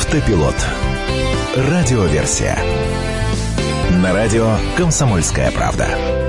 Автопилот. Радиоверсия. На радио «Комсомольская правда».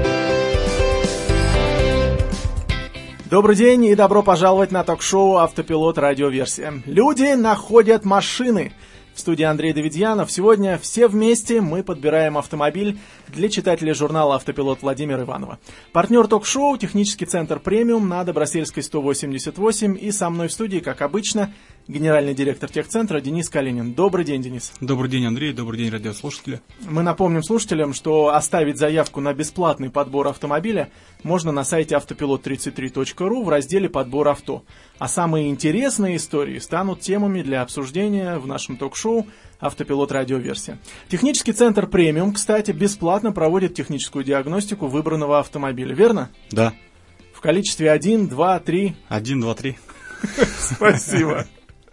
Добрый день и добро пожаловать на ток-шоу «Автопилот. Радиоверсия». Люди находят машины. В студии Андрей Давидьянов. Сегодня все вместе мы подбираем автомобиль для читателей журнала «Автопилот» Владимира Иванова. Партнер ток-шоу — технический центр «Премиум» на Добросельской 188. И со мной в студии, как обычно, генеральный директор техцентра Денис Калинин. Добрый день, Денис. Добрый день, Андрей. Добрый день, радиослушатели. Мы напомним слушателям, что оставить заявку на бесплатный подбор автомобиля можно на сайте автопилот33.ру в разделе «Подбор авто». А самые интересные истории станут темами для обсуждения в нашем ток-шоу «Автопилот. Радиоверсия». Технический центр «Премиум», кстати, бесплатно проводит техническую диагностику выбранного автомобиля, верно? Да. В количестве 1, 2, 3. 1, 2, 3. Спасибо.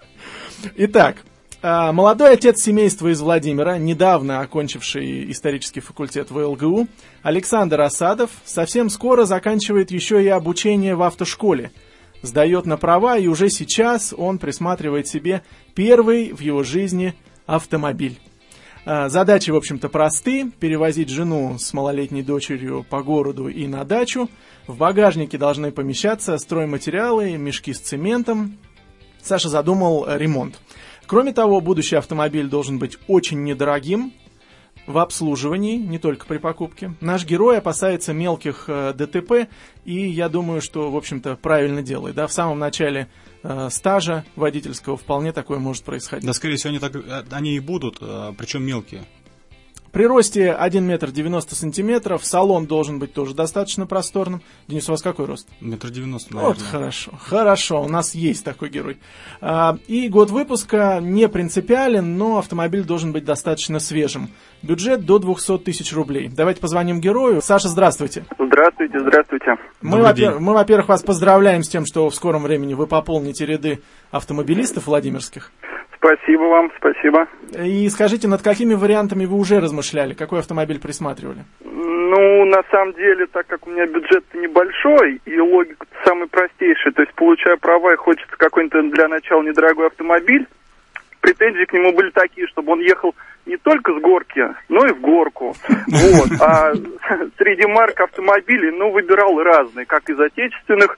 Итак, молодой отец семейства из Владимира, недавно окончивший исторический факультет ВЛГУ, Александр Асадов, совсем скоро заканчивает еще и обучение в автошколе. Сдает на права, и уже сейчас он присматривает себе первый в его жизни автомобиль. Задачи, в общем-то, просты. Перевозить жену с малолетней дочерью по городу и на дачу. В багажнике должны помещаться стройматериалы, мешки с цементом. Саша задумал ремонт. Кроме того, будущий автомобиль должен быть очень недорогим в обслуживании, не только при покупке. Наш герой опасается мелких ДТП, и я думаю, что, в общем-то, правильно делает. Да? В самом начале стажа водительского вполне такое может происходить. Да, скорее всего, они и будут, причем мелкие. При росте 1 метр 90 сантиметров салон должен быть тоже достаточно просторным. Денис, у вас какой рост? 1,90 метр, наверное. Вот, хорошо, у нас есть такой герой. И год выпуска не принципиален, но автомобиль должен быть достаточно свежим. Бюджет до 200 тысяч рублей. Давайте позвоним герою. Саша, здравствуйте. Здравствуйте. Мы, во-первых, вас поздравляем с тем, что в скором времени вы пополните ряды автомобилистов владимирских. Спасибо вам, спасибо. И скажите, над какими вариантами вы уже размышляли? Какой автомобиль присматривали? Ну, на самом деле, так как у меня бюджет небольшой, и логика самая простейшая, то есть, получая права, и хочется какой-нибудь для начала недорогой автомобиль, претензии к нему были такие, чтобы он ехал не только с горки, но и в горку. Вот. А среди марок автомобилей, выбирал разные, как из отечественных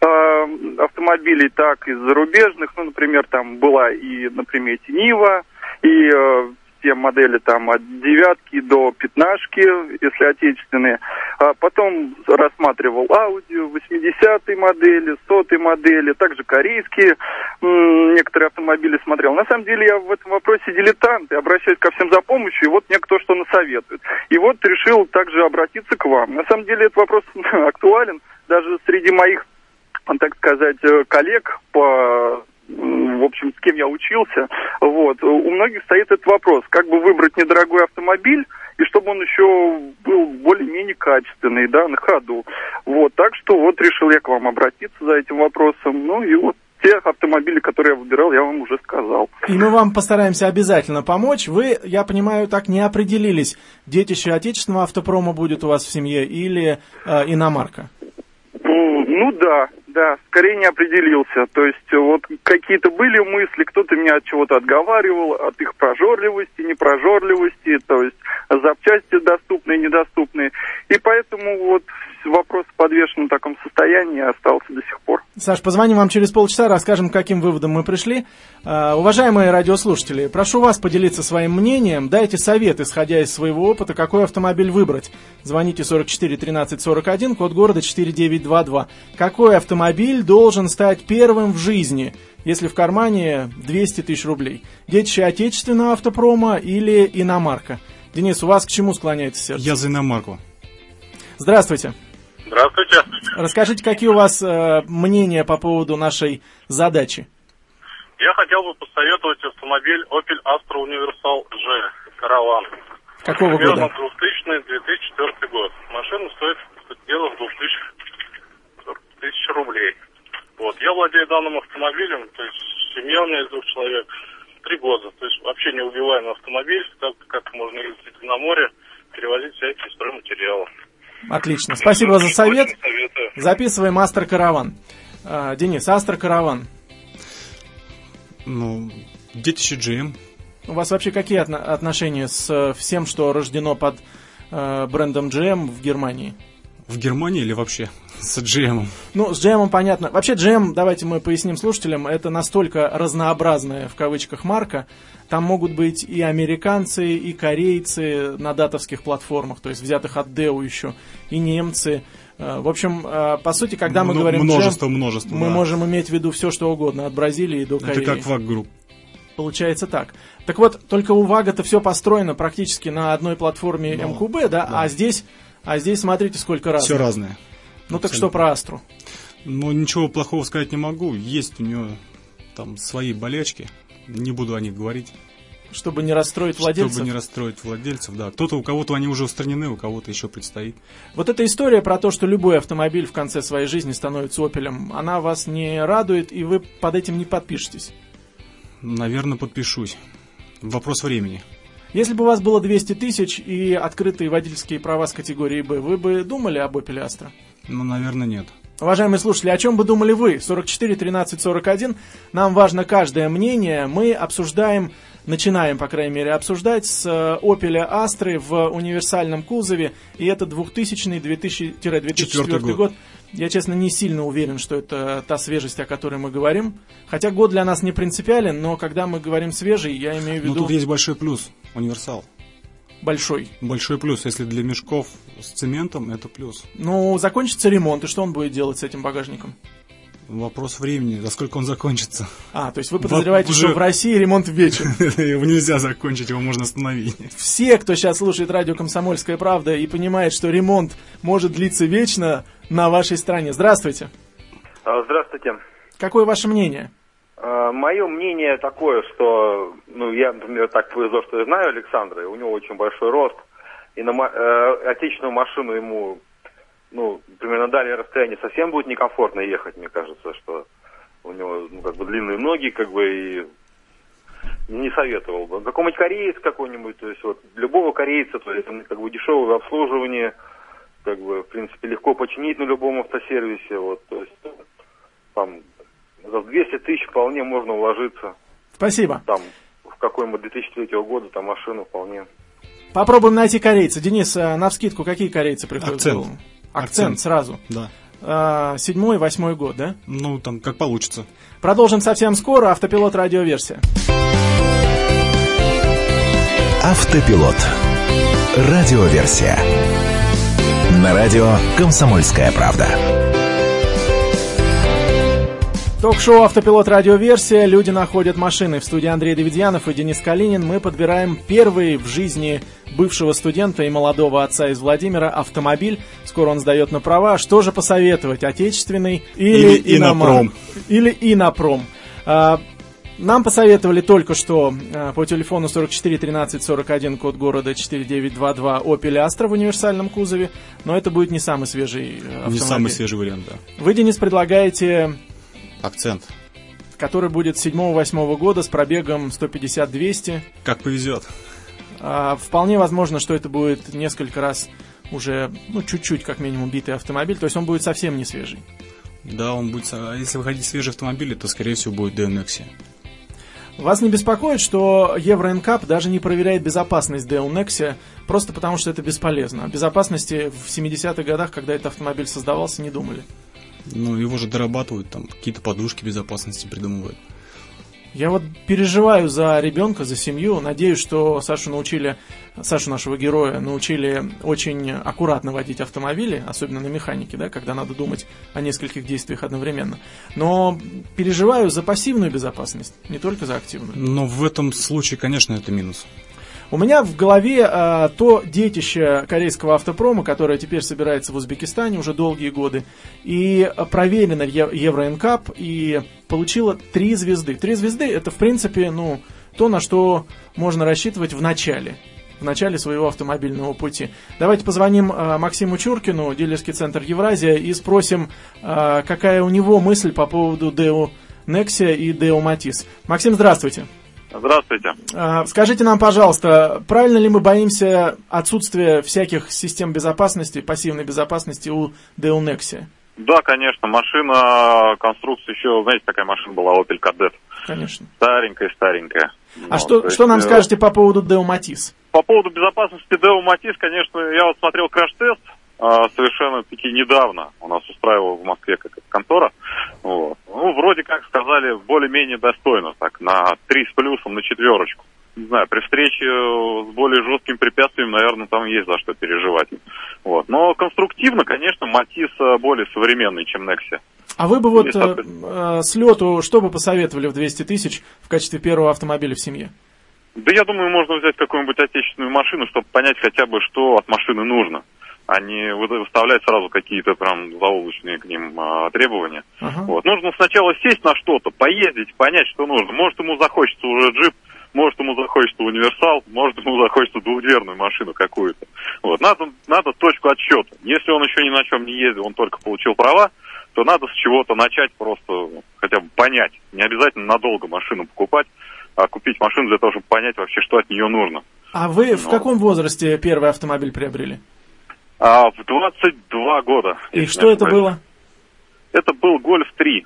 автомобилей, так и из зарубежных. Ну, например, там была и на примете Нива, и все модели там от 9 до 15, если отечественные. А потом рассматривал Audi, 80-й модели, 100-й модели, также корейские некоторые автомобили смотрел. На самом деле я в этом вопросе дилетант и обращаюсь ко всем за помощью, и вот мне кто что насоветует. И вот решил также обратиться к вам. На самом деле этот вопрос актуален даже среди моих, так сказать, коллег в общем, с кем я учился, вот, у многих стоит этот вопрос, как бы выбрать недорогой автомобиль, и чтобы он еще был более-менее качественный, да, на ходу. Вот, так что вот решил я к вам обратиться за этим вопросом, и вот те автомобили, которые я выбирал, я вам уже сказал. И мы вам постараемся обязательно помочь. Вы, я понимаю, так не определились, детище отечественного автопрома будет у вас в семье или иномарка? Да, скорее не определился. То есть вот какие-то были мысли, кто-то меня от чего-то отговаривал, от их прожорливости, непрожорливости, то есть запчасти доступные, недоступные. И поэтому вот вопрос в подвешенном таком состоянии остался до сих пор. Саш, позвоним вам через полчаса, расскажем, к каким выводам мы пришли. Уважаемые радиослушатели, прошу вас поделиться своим мнением, дайте совет, исходя из своего опыта, какой автомобиль выбрать. Звоните 44 13 41, код города 4922. Какой автомобиль должен стать первым в жизни, если в кармане 200 тысяч рублей? Детище отечественного автопрома или иномарка? Денис, у вас к чему склоняется сердце? Я за иномарку. Здравствуйте. Здравствуйте. Расскажите, какие у вас мнения по поводу нашей задачи? Я хотел бы посоветовать автомобиль Opel Astra Universal G Caravan. Какого примерно года? 2000-2004 год. Машина стоит где-то 2000 рублей. Вот. Я владею данным автомобилем, то есть семья у меня из 2 человек, 3 года. То есть вообще неубиваемый автомобиль, как можно ездить на море, перевозить всякие стройматериалы. Отлично. Спасибо за совет. Записываем Astra Caravan. Денис, Astra Caravan. Детище GM. У вас вообще какие отношения с всем, что рождено под брендом GM в Германии? В Германии или вообще с GM? Ну, с GM понятно. Вообще GM, давайте мы поясним слушателям, это настолько разнообразная, в кавычках, марка. Там могут быть и американцы, и корейцы на датовских платформах, то есть взятых от Deo еще, и немцы. В общем, по сути, когда мы говорим множество, мы да. можем иметь в виду все, что угодно, от Бразилии до Кореи. Это как VAG Group. Получается так. Так вот, только у VAG-то все построено практически на одной платформе МQB, да? А здесь смотрите, сколько разных. Все разное. Ну так что про Астру? Ну, ничего плохого сказать не могу. Есть у нее там свои болячки. Не буду о них говорить. Чтобы не расстроить владельцев? Чтобы не расстроить владельцев, да. У кого-то они уже устранены, у кого-то еще предстоит. Вот эта история про то, что любой автомобиль в конце своей жизни становится Opel'ом, она вас не радует, и вы под этим не подпишетесь? Наверное, подпишусь. Вопрос времени. Если бы у вас было 200 тысяч и открытые водительские права с категории «Б», вы бы думали об Opel Astra? Ну, наверное, нет. Уважаемые слушатели, о чем бы думали вы? 44 13 41. Нам важно каждое мнение. Мы начинаем, по крайней мере, обсуждать с Opel Astra в универсальном кузове. И это 2000-2004 год. Я, честно, не сильно уверен, что это та свежесть, о которой мы говорим. Хотя год для нас не принципиален, но когда мы говорим свежий, я имею в виду... Но тут есть большой плюс. Универсал. Большой. Большой плюс. Если для мешков с цементом, это плюс. Ну, закончится ремонт, и что он будет делать с этим багажником? Вопрос времени, за сколько он закончится. То есть вы подозреваете, что в России ремонт вечен? Его нельзя закончить, его можно остановить. Все, кто сейчас слушает радио «Комсомольская правда» и понимает, что ремонт может длиться вечно, на вашей стране. Здравствуйте. Здравствуйте. Какое ваше мнение? Мое мнение такое, что, я, например, так повезло, что я знаю Александра, и у него очень большой рост, и на отечественную машину ему, примерно на дальнее расстояние совсем будет некомфортно ехать, мне кажется, что у него, длинные ноги, и не советовал бы. Какой-нибудь кореец какой-нибудь, то есть любого корейца, то есть дешевое обслуживание, в принципе, легко починить на любом автосервисе, то есть там за 200 тысяч вполне можно уложиться. Спасибо. Там в какой-нибудь 2003 года там машину вполне. Попробуем найти корейца. Денис, навскидку, какие корейцы приходят? Акцент сразу. Да. 7-й, 8-й год, да? Там как получится. Продолжим совсем скоро. Автопилот радиоверсия. Автопилот. Радиоверсия. На радио «Комсомольская правда». Ток-шоу «Автопилот. Радиоверсия». Люди находят машины. В студии Андрей Давидьянов и Денис Калинин. Мы подбираем первый в жизни бывшего студента и молодого отца из Владимира автомобиль. Скоро он сдает на права. Что же посоветовать? Отечественный или инопром? Или инопром. Нам посоветовали только что по телефону 44 13 41, код города 4922, Opel Astra в универсальном кузове. Но это будет не самый свежий автомобиль. Не самый свежий вариант, да. Вы, Денис, предлагаете... Акцент. Который будет 7-8 года с пробегом 150-200. Как повезет. Вполне возможно, что это будет несколько раз уже, чуть-чуть, как минимум, битый автомобиль. То есть он будет совсем не свежий. Да, он будет... Если вы хотите свежий автомобиль, то, скорее всего, будет Deo Nexia. Вас не беспокоит, что Euro NCAP даже не проверяет безопасность Deo Nexia, просто потому что это бесполезно? О безопасности в 70-х годах, когда этот автомобиль создавался, не думали. Его же дорабатывают, там какие-то подушки безопасности придумывают. Я переживаю за ребенка, за семью. Надеюсь, что Сашу, нашего героя, научили очень аккуратно водить автомобили, особенно на механике, да, когда надо думать о нескольких действиях одновременно. Но переживаю за пассивную безопасность, не только за активную. Но в этом случае, конечно, это минус. У меня в голове то детище корейского автопрома, которое теперь собирается в Узбекистане уже долгие годы, и проверено Euro NCAP, и получило 3 звезды. 3 звезды — это, в принципе, то, на что можно рассчитывать в начале своего автомобильного пути. Давайте позвоним Максиму Чуркину, дилерский центр Евразия, и спросим, какая у него мысль по поводу Deo Nexia и Deo Matiz. Максим, здравствуйте. Здравствуйте. Скажите нам, пожалуйста, правильно ли мы боимся отсутствия всяких систем безопасности, пассивной безопасности у Deo Nexia? Да, конечно, машина, конструкция еще, знаете, такая машина была, Opel Kadett. Конечно. Старенькая. А что нам скажете по поводу Deo Matiz? По поводу безопасности Deo Matiz, конечно, я вот смотрел краш-тест совершенно-таки недавно. У нас устраивала в Москве какая-то контора. Вот. Ну, вроде как сказали, более-менее достойно, так, на 3 с плюсом, на 4. Не знаю, при встрече с более жестким препятствием, наверное, там есть за что переживать. Вот. Но конструктивно, конечно, Matiz более современный, чем Nexia. А вы бы вот с лету что бы посоветовали в 200 тысяч в качестве первого автомобиля в семье? Да я думаю, можно взять какую-нибудь отечественную машину, чтобы понять хотя бы, что от машины нужно, а не выставлять сразу какие-то прям заоблачные к ним требования. Ага. Вот. Нужно сначала сесть на что-то, поездить, понять, что нужно. Может, ему захочется уже джип, может, ему захочется универсал, может, ему захочется двухдверную машину какую-то. Вот. Надо точку отсчета. Если он еще ни на чем не ездил, он только получил права, то надо с чего-то начать, просто хотя бы понять. Не обязательно надолго машину покупать, а купить машину для того, чтобы понять вообще, что от нее нужно. А вы в каком возрасте первый автомобиль приобрели? В 22 года. И что это было? Это был Golf 3.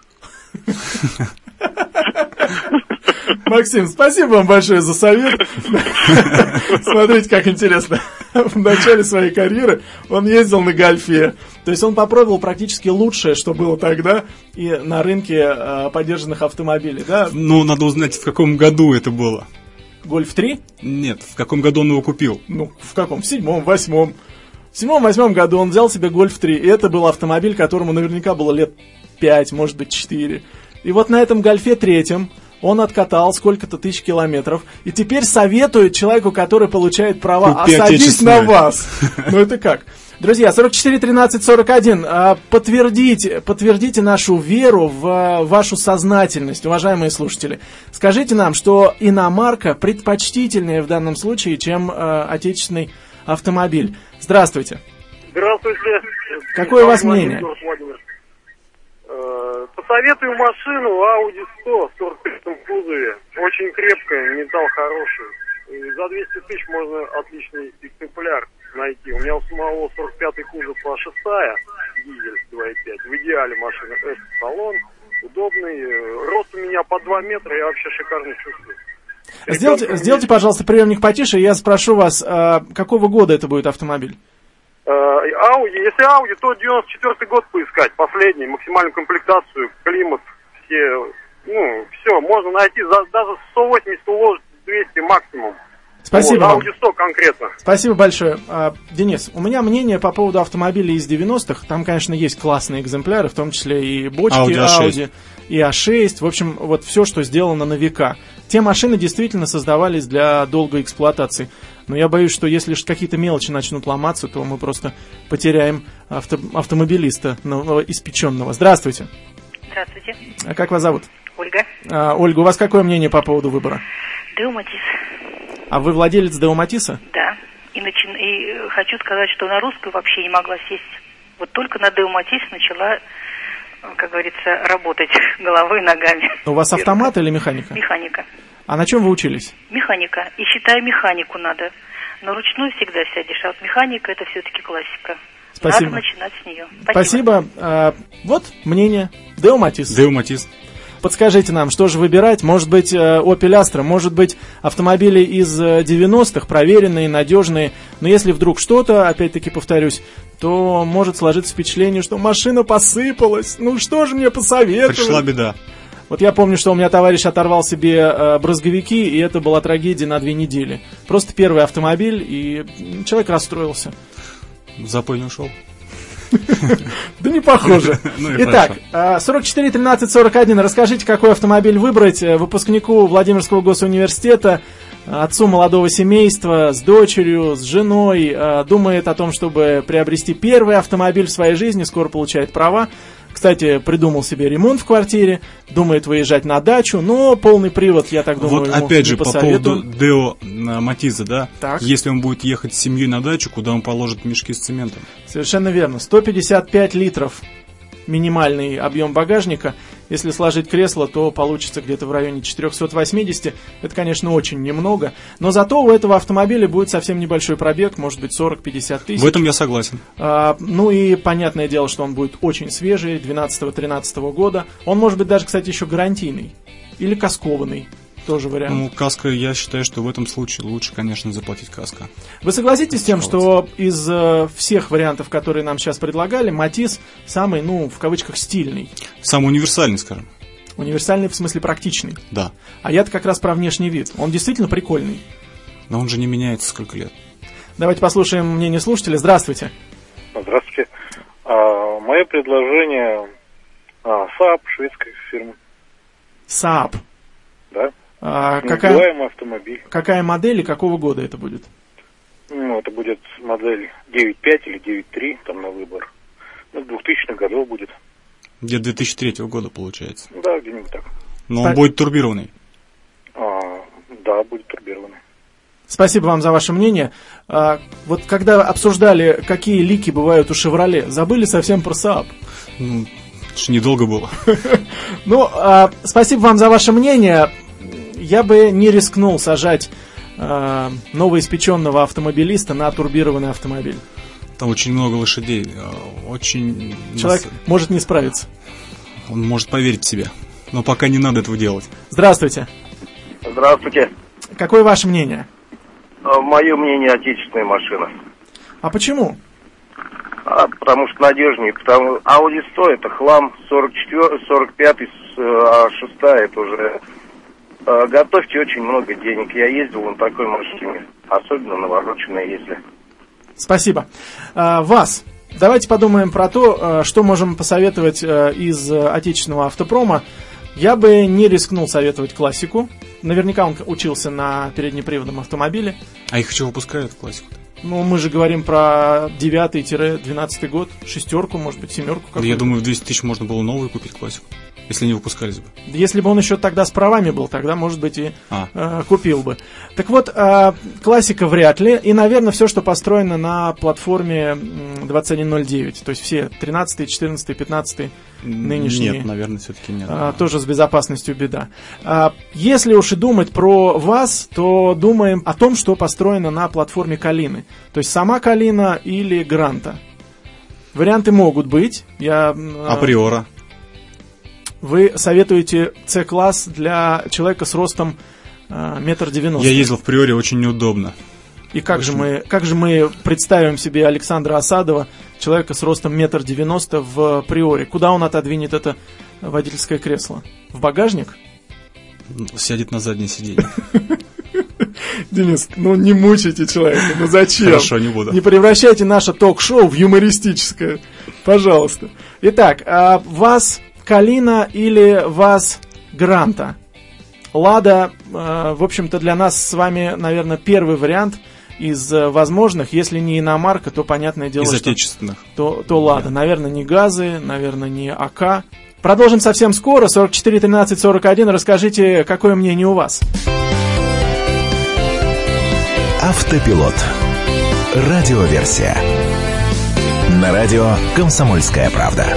Максим, спасибо вам большое за совет. Смотрите, как интересно. В начале своей карьеры он ездил на Гольфе. То есть он попробовал практически лучшее, что было тогда и на рынке подержанных автомобилей, да? Ну, надо узнать, в каком году это было. Гольф 3? Нет, в каком году он его купил. Ну, в каком? В 7-м, 8-м. В 7-8 году он взял себе Гольф 3, и это был автомобиль, которому наверняка было лет 5, может быть 4. И вот на этом Гольфе 3 он откатал сколько-то тысяч километров, и теперь советует человеку, который получает права, а садись на вас. Ну это как? Друзья, 44 13 41, подтвердите нашу веру в вашу сознательность, уважаемые слушатели. Скажите нам, что иномарка предпочтительнее в данном случае, чем отечественный автомобиль. Здравствуйте. Здравствуйте. Какое у вас мнение? Посоветую машину Audi 100 в 45-м кузове. Очень крепкая, металл хороший. И за 200 тысяч можно отличный экземпляр найти. У меня у самого 45-й кузов А6, дизель 2.5. В идеале машина S-салон, удобный. Рост у меня по 2 метра, я вообще шикарно чувствую. Сделайте, пожалуйста, приемник потише, и я спрошу вас, какого года это будет автомобиль? Audi, если Audi, то 94-й год поискать, последний, максимальную комплектацию, климат, все, можно найти, даже 180 уложить, 200 максимум. Спасибо. Вот, Audi 100 конкретно. Спасибо большое. Денис, у меня мнение по поводу автомобилей из 90-х. Там, конечно, есть классные экземпляры, в том числе и бочки Audi, и A6. В общем, вот все, что сделано на века. Те машины действительно создавались для долгой эксплуатации. Но я боюсь, что если какие-то мелочи начнут ломаться, то мы просто потеряем автомобилиста новоиспеченного. Здравствуйте. Здравствуйте. А как вас зовут? Ольга. Ольга, у вас какое мнение по поводу выбора? Deo Matiz. А вы владелец Deo Matiz? Да. И хочу сказать, что на русскую вообще не могла сесть. Вот только на Deo Matiz начала, как говорится, работать головой и ногами. У вас автомат или механика? Механика. А на чем вы учились? Механика. И считаю, механику надо. Но ручную всегда сядешь. А вот механика — это все-таки классика. Спасибо. Надо начинать с нее. Спасибо. Вот мнение. Deo Matiz. Deo Matiz. Подскажите нам, что же выбирать? Может быть, Opel Astra, может быть, автомобили из 90-х, проверенные, надежные. Но если вдруг что-то, опять-таки повторюсь, то может сложиться впечатление, что машина посыпалась. Ну что же мне посоветовать? Пришла беда. Вот я помню, что у меня товарищ оторвал себе брызговики, и это была трагедия на 2 недели. Просто первый автомобиль, и человек расстроился. В запой не ушел. Да не похоже. Итак, 44 13 41. Расскажите, какой автомобиль выбрать выпускнику Владимирского госуниверситета, отцу молодого семейства, с дочерью, с женой, думает о том, чтобы приобрести первый автомобиль в своей жизни, скоро получает права. Кстати, придумал себе ремонт в квартире, думает выезжать на дачу, но полный привод, я так думаю, вот ему опять же, не по поводу Deo Matiz, да? Так. Если он будет ехать с семьей на дачу, куда он положит мешки с цементом? Совершенно верно. 155 литров минимальный объем багажника. Если сложить кресло, то получится где-то в районе 480. Это, конечно, очень немного. Но зато у этого автомобиля будет совсем небольшой пробег, может быть 40-50 тысяч. В этом я согласен. Ну и понятное дело, что он будет очень свежий, 12-13 года. Он может быть даже, кстати, еще гарантийный. Или каскованный. Тоже вариант. Ну, каска, я считаю, что в этом случае лучше, конечно, заплатить каска. Вы согласитесь с тем, что из всех вариантов, которые нам сейчас предлагали, Матис самый, ну, в кавычках, стильный? Самый универсальный, скажем. Универсальный в смысле практичный? Да. А я-то как раз про внешний вид. Он действительно прикольный. Но он же не меняется сколько лет. Давайте послушаем мнение слушателя. Здравствуйте. Здравствуйте. Мое предложение Saab, шведская фирма. Saab? Да. Какая автомобиль. Какая модель и какого года это будет? Ну, это будет модель 9.5 или 9.3, там на выбор. Ну, 2000-х годов будет. Где-то 2003 года получается. Да, где-нибудь так. Но он будет турбированный. Да, будет турбированный. Спасибо вам за ваше мнение. Вот когда обсуждали, какие лики бывают у «Шевроле», забыли совсем про Saab. Ну, это ж недолго было. Ну, спасибо вам за ваше мнение. Я бы не рискнул сажать новоиспеченного автомобилиста на турбированный автомобиль. Там очень много лошадей. Человек может не справиться. Он может поверить в себя. Но пока не надо этого делать. Здравствуйте. Здравствуйте. Какое ваше мнение? Мое мнение, отечественная машина. А почему? Потому что надежнее. Потому Audi 100 это хлам, 45-й, а 6-я это уже... Готовьте очень много денег. Я ездил на такой машине. Особенно навороченные, если. Спасибо. Вас. Давайте подумаем про то, что можем посоветовать из отечественного автопрома. Я бы не рискнул советовать классику. Наверняка он учился на переднеприводном автомобиле. А их еще выпускают, классику-то? Ну, мы же говорим про 9-12 год, 6-ку, может быть, 7-ку. Да, я думаю, в 200 тысяч можно было новую купить классику, если не выпускались бы. Если бы он еще тогда с правами был, тогда, может быть, и купил бы. Так вот, классика вряд ли. И, наверное, все, что построено на платформе 2109. То есть все 13, 14, 15 нынешние. Нет, наверное, все-таки нет. Тоже с безопасностью беда. Если уж и думать про вас, то думаем о том, что построено на платформе Калины. То есть сама Калина или Гранта. Варианты могут быть. Априора. Вы советуете C-класс для человека с ростом 1,90 м. Я ездил в Приоре, очень неудобно. И как же мы представим себе Александра Асадова, человека с ростом 1,90 м в Приоре? Куда он отодвинет это водительское кресло? В багажник? Сядет на заднее сиденье. Денис, ну не мучайте человека, ну зачем? Хорошо, не буду. Не превращайте наше ток-шоу в юмористическое, пожалуйста. Итак, вас Калина или вас Гранта? Лада, в общем-то, для нас с вами, наверное, первый вариант из возможных. Если не иномарка, то, понятное дело, из что отечественных. То Лада. Наверное, не ГАЗы, наверное, не АК. Продолжим совсем скоро. 44 13 41. Расскажите, какое мнение у вас? Автопилот. Радиоверсия. На радио «Комсомольская правда».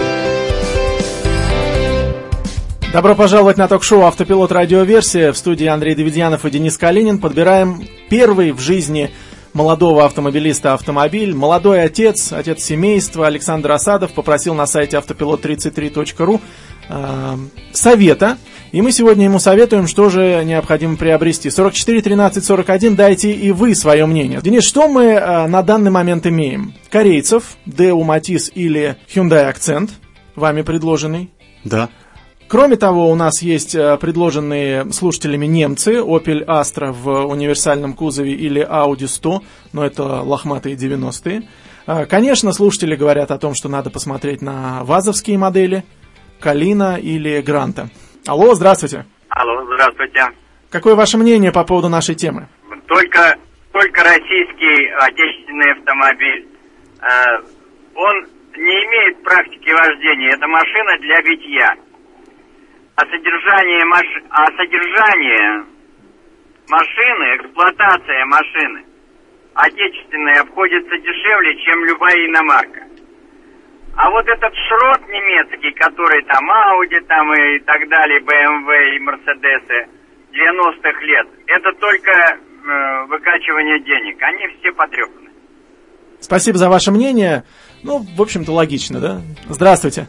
Добро пожаловать на ток-шоу «Автопилот. Радиоверсия». В студии Андрей Давидьянов и Денис Калинин. Подбираем первый в жизни молодого автомобилиста автомобиль. Молодой отец семейства Александр Асадов попросил на сайте автопилот33.ру совета. И мы сегодня ему советуем, что же необходимо приобрести. 44 13 41, дайте и вы свое мнение. Денис, что мы на данный момент имеем? Корейцев, Daewoo Matiz или Hyundai Accent, вами предложенный. Да. Кроме того, у нас есть предложенные слушателями немцы, Opel Astra в универсальном кузове или Audi 100, но это лохматые 90-е. Конечно, слушатели говорят о том, что надо посмотреть на вазовские модели, Калина или Гранта. Алло, здравствуйте. Алло, здравствуйте. Какое ваше мнение по поводу нашей темы? Только российский отечественный автомобиль. Он не имеет практики вождения. Это машина для битья. А содержание машины, эксплуатация машины отечественная обходится дешевле, чем любая иномарка. А вот этот шрот немецкий, который там Audi там и так далее, BMW и Мерседесы 90-х лет, это только выкачивание денег. Они все потрепаны. Спасибо за ваше мнение. Ну, в общем-то, логично, да? Здравствуйте.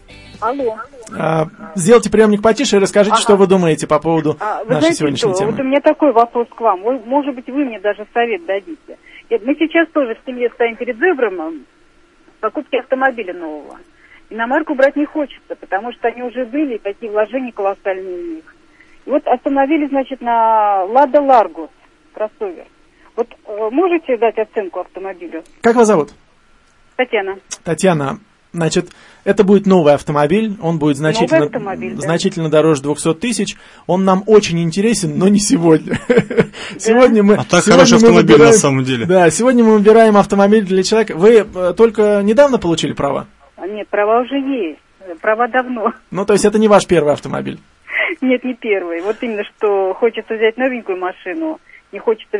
Алло. Сделайте приемник потише и расскажите, что вы думаете по поводу нашей сегодняшней темы. Вот у меня такой вопрос к вам. Может быть, вы мне даже совет дадите. Мы сейчас тоже в семье стоим перед выбором покупки автомобиля нового. Иномарку брать не хочется, потому что они уже были, такие вложения колоссальные в них. И вот остановились, значит, на Лада Ларгус, кроссовер. Вот можете дать оценку автомобилю? Как вас зовут? Татьяна. Татьяна, значит, это будет новый автомобиль, он будет значительно дороже 200 тысяч. Он нам очень интересен, но не сегодня. Сегодня мы... А так хороший автомобиль на самом деле. Да, сегодня мы выбираем автомобиль для человека. Вы только недавно получили права? Нет, права уже есть. Права давно. Ну, то есть это не ваш первый автомобиль? Нет, не первый. Вот именно, что хочется взять новенькую машину, не хочется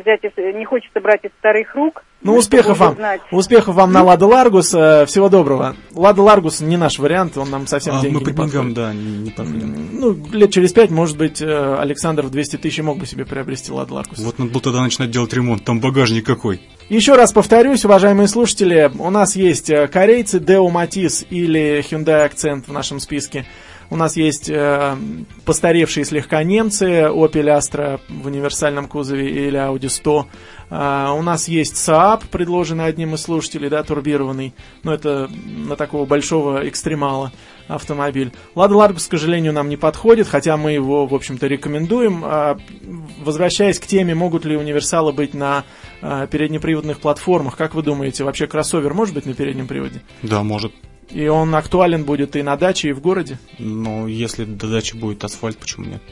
брать из старых рук. Ну, успехов вам на Лада Ларгус. Всего доброго. Лада Ларгус не наш вариант, он нам совсем деньги не подходит. Мы по деньгам, да, не подходим. Ну, лет через 5, может быть, Александр в 200 тысяч мог бы себе приобрести Лада Ларгус. Вот надо было тогда начинать делать ремонт, там багажник какой. Еще раз повторюсь, уважаемые слушатели, у нас есть корейцы, Deo Matiz или Hyundai Accent в нашем списке. У нас есть постаревшие слегка немцы, Opel Astra в универсальном кузове или Audi 100. У нас есть Saab, предложенный одним из слушателей, да, турбированный. Но это на такого большого экстремала автомобиль. Lada Largus, к сожалению, нам не подходит, хотя мы его, в общем-то, рекомендуем. Возвращаясь к теме, могут ли универсалы быть на переднеприводных платформах, как вы думаете, вообще кроссовер может быть на переднем приводе? Да, может. И он актуален будет и на даче, и в городе? Ну, если до дачи будет асфальт, почему нет?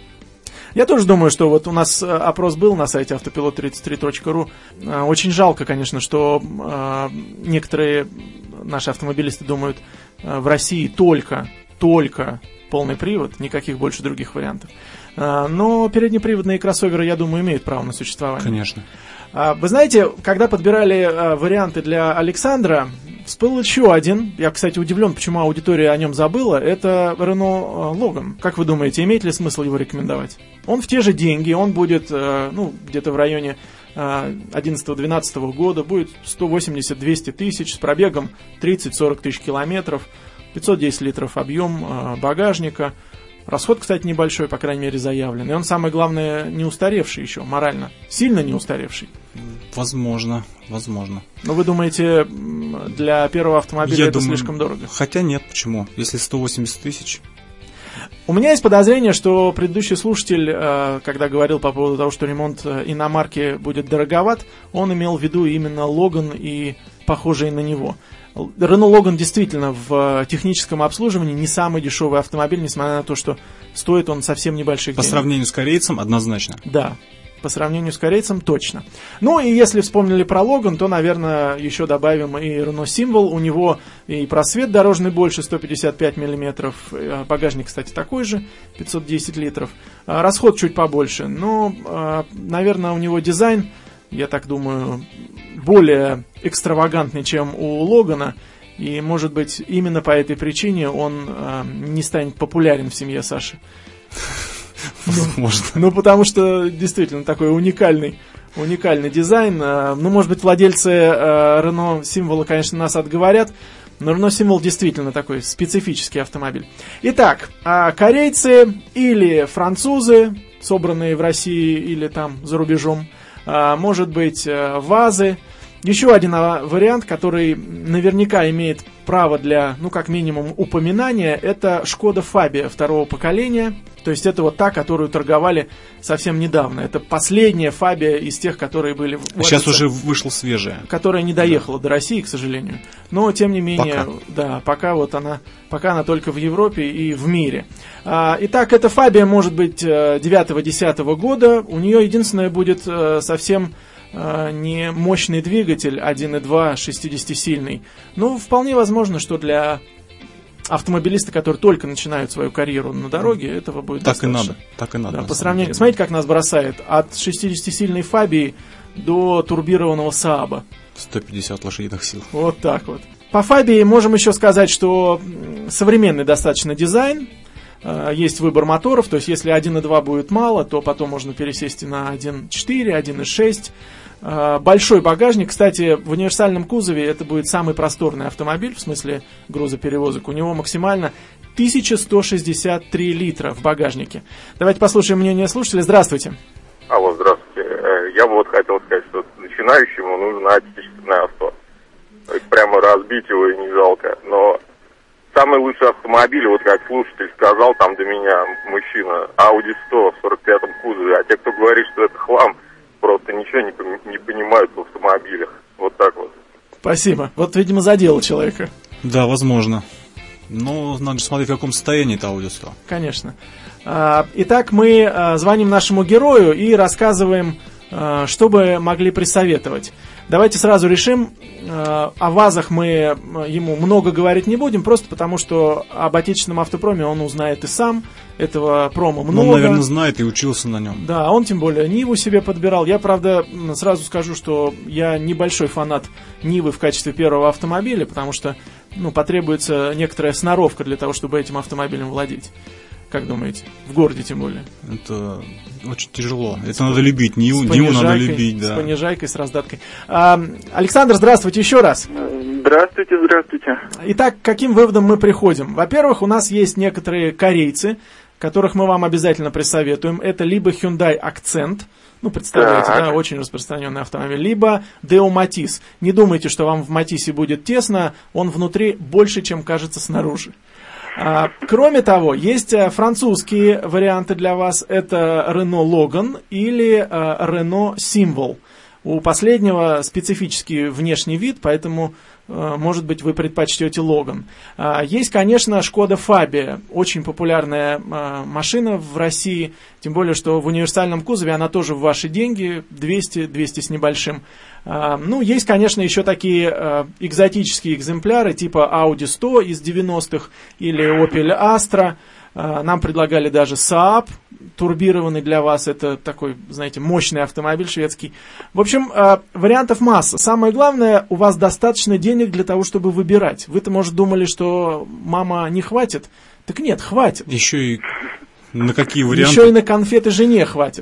Я тоже думаю, что вот у нас опрос был на сайте автопилот33.ру. Очень жалко, конечно, что некоторые наши автомобилисты думают, в России только полный привод, никаких больше других вариантов. Но переднеприводные кроссоверы, я думаю, имеют право на существование. Конечно. Вы знаете, когда подбирали варианты для Александра, всплыл еще один. Я, кстати, удивлен, почему аудитория о нем забыла. Это Renault Logan. Как вы думаете, имеет ли смысл его рекомендовать? Он в те же деньги, он будет, где-то в районе 2011-2012 года, будет 180-200 тысяч с пробегом 30-40 тысяч километров, 510 литров объем багажника. Расход, кстати, небольшой, по крайней мере, заявлен. И он, самое главное, не устаревший еще, морально. Сильно не устаревший. Возможно. Но вы думаете, для первого автомобиля это слишком дорого? Хотя нет, почему? Если 180 тысяч... У меня есть подозрение, что предыдущий слушатель, когда говорил по поводу того, что ремонт иномарки будет дороговат, он имел в виду именно Logan и похожие на него. Renault Logan действительно в техническом обслуживании не самый дешевый автомобиль, несмотря на то, что стоит он совсем небольших денег. По сравнению с корейцем, однозначно. Да, по сравнению с корейцем точно. Ну и если вспомнили про Logan, то, наверное, еще добавим и Renault Symbol. У него и просвет дорожный больше, 155 миллиметров. Багажник, кстати, такой же, 510 литров. Расход чуть побольше. Но, наверное, у него дизайн, я так думаю, более экстравагантный, чем у Логана. И, может быть, именно по этой причине он не станет популярен в семье Саши. Возможно. Ну, потому что, действительно, такой уникальный дизайн. Ну, может быть, владельцы Renault Symbol, конечно, нас отговорят, но Renault Symbol действительно такой специфический автомобиль. Итак, корейцы или французы, собранные в России или там за рубежом, может быть, ВАЗы. Еще один вариант, который наверняка имеет право для, как минимум, упоминания, это Шкода Фабия второго поколения. То есть это вот та, которую торговали совсем недавно. Это последняя Фабия из тех, которые были... Сейчас уже вышла свежая. Которая не доехала до России, к сожалению. Но, тем не менее, пока она только в Европе и в мире. Итак, эта Фабия может быть 9-10 года. У нее единственное будет совсем... не мощный двигатель 1.2 60-сильный. Но вполне возможно, что для автомобилиста, который только начинает свою карьеру на дороге, этого будет достаточно. Так и надо. Да, по сравнению, смотрите, как нас бросает от 60-сильной Фабии до турбированного Сааба. 150 лошадиных сил. Вот так вот. По Фабии можем еще сказать, что современный достаточно дизайн. Есть выбор моторов, то есть если 1.2 будет мало, то потом можно пересесть и на 1.4, 1.6. Большой багажник. Кстати, в универсальном кузове это будет самый просторный автомобиль, в смысле грузоперевозок. У него максимально 1163 литра в багажнике. Давайте послушаем мнение слушателя. Здравствуйте. Алло, здравствуйте. Я бы хотел сказать, что начинающему нужно отечественное авто. То есть прямо разбить его и не жалко. Но самый лучший автомобиль, как слушатель сказал, там до меня мужчина, Audi 100 в 45-м кузове. А те, кто говорит, что это хлам, просто ничего не понимают в автомобилях. Вот так вот. Спасибо. Вот, видимо, задело человека. Да, возможно. Но надо смотреть, в каком состоянии это Audi 100. Конечно. Итак, мы звоним нашему герою и рассказываем, что бы могли присоветовать. Давайте сразу решим, о ВАЗах мы ему много говорить не будем, просто потому что об отечественном автопроме он узнает и сам, этого промо много. Он, наверное, знает и учился на нем. Да, он тем более Ниву себе подбирал. Я, правда, сразу скажу, что я небольшой фанат Нивы в качестве первого автомобиля, потому что потребуется некоторая сноровка для того, чтобы этим автомобилем владеть. Как думаете? В городе тем более. Это очень тяжело. Это надо любить. Ниву надо любить, да. С понижайкой, с раздаткой. Александр, здравствуйте еще раз. Здравствуйте, здравствуйте. Итак, к каким выводам мы приходим? Во-первых, у нас есть некоторые корейцы, которых мы вам обязательно присоветуем. Это либо Hyundai Accent, представляете, да, очень распространенный автомобиль, либо Deo Matiz. Не думайте, что вам в Матисе будет тесно, он внутри больше, чем кажется снаружи. Кроме того, есть французские варианты для вас. Это Renault Logan или Renault Symbol. У последнего специфический внешний вид, поэтому, может быть, вы предпочтете Logan. Есть, конечно, Шкода Фабия, очень популярная машина в России, тем более, что в универсальном кузове она тоже в ваши деньги, 200 с небольшим. Есть, конечно, еще такие экзотические экземпляры, типа Audi 100 из 90-х или Opel Astra. Нам предлагали даже Saab, турбированный для вас. Это такой, знаете, мощный автомобиль шведский. В общем, вариантов масса. Самое главное, у вас достаточно денег для того, чтобы выбирать. Вы-то, может, думали, что мама не хватит? Так нет, хватит. Еще и на какие варианты? Еще и на конфеты жене хватит.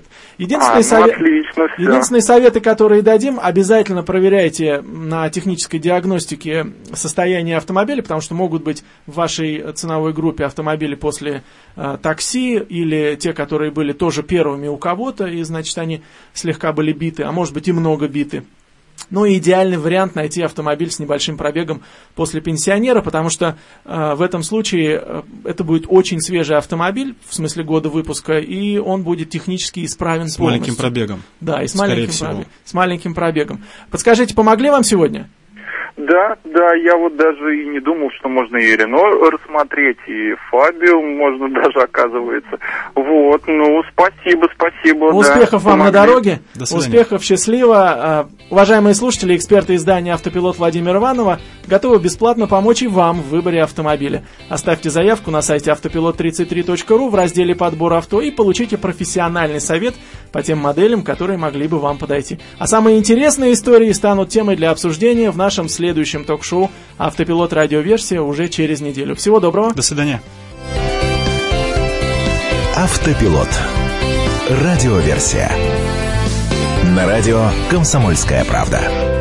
Единственные советы, которые дадим, обязательно проверяйте на технической диагностике состояние автомобиля, потому что могут быть в вашей ценовой группе автомобили после такси или те, которые были тоже первыми у кого-то, и, значит, они слегка были биты, а может быть и много биты. И идеальный вариант найти автомобиль с небольшим пробегом после пенсионера, потому что в этом случае это будет очень свежий автомобиль, в смысле года выпуска, и он будет технически исправен с полностью. Маленьким пробегом. Да, и с маленьким пробегом. Подскажите, помогли вам сегодня? Да, я даже и не думал, что можно и Рено рассмотреть, и Фабио можно даже, оказывается. Спасибо. Успехов вам на дороге. Успехов, счастливо. Уважаемые слушатели, эксперты издания «Автопилот» Владимира Иванова готовы бесплатно помочь и вам в выборе автомобиля. Оставьте заявку на сайте автопилот33.ру в разделе «Подбор авто» и получите профессиональный совет по тем моделям, которые могли бы вам подойти. А самые интересные истории станут темой для обсуждения в нашем следующем ток-шоу «Автопилот. Радиоверсия» уже через неделю. Всего доброго. До свидания. Автопилот. Радиоверсия. На радио «Комсомольская правда».